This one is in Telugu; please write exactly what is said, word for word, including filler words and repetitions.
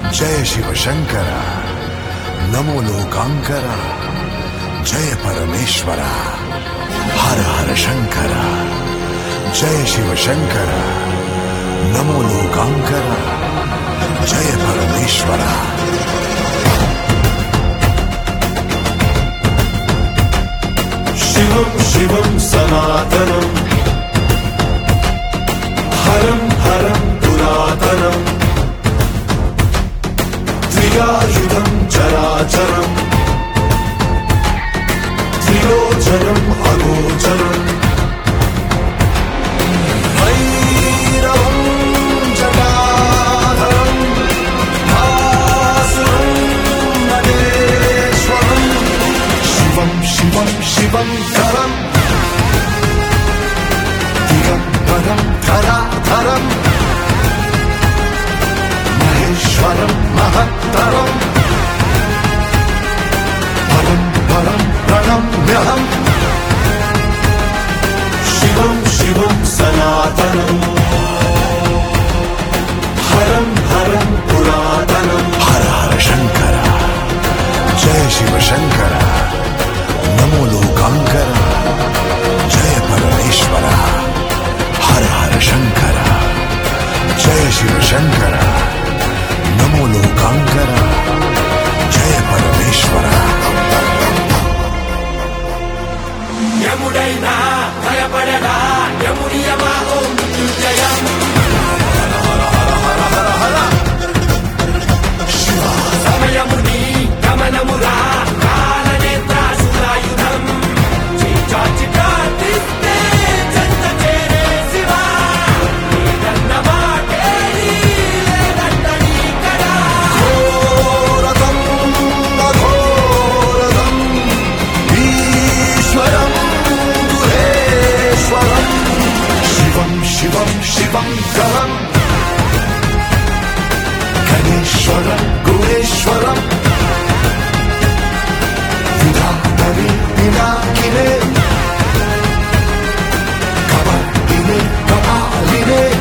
जय शिव शंकर नमो लोकांकर जय परमेश्वर हर हर शंकर जय शिव शंकर नमो लोकांकर जय परमेश्वर शिवं शिवं सनातनम् हरं हरं पुरातनम् त्रियायुधं चराचरम् त्रिलोचनम् अगोचरम् भैरवं जटाधरम् भासुरं महेश्वरम् शिवं शिवं शिवं करम् दिगम्बरं धराधरम् महेश्वरं महत्तरम् परं परं प्रणम्यहम् शिवं शिवं सनातनम् हरं हरं पुरातनम् हर हर शंकर जय शिव शंकर नमो लोकांकर जय परमेश्वर हर हर शंकर जय शिव शंकर नमो लोकांकर जय परमेश्वर यमुडैना भयपडगा यमुनियमा ओं मृत्युंजयम् సమయముని గమనమురా కాలనేత్ర శూలాయుధం చీచాచి ప్రార్థిస్తే చెంత చేరే శివ నీదన్న మాటేది లేదంటని కదా ఘోరతం అఘోరతం ఈశ్వరం గుహేశ్వరం శివం శివం శివం కరం గణేశ్వరం గుహేశ్వరం విధాతరి వినాకినే కబడ్డినే కపాలినే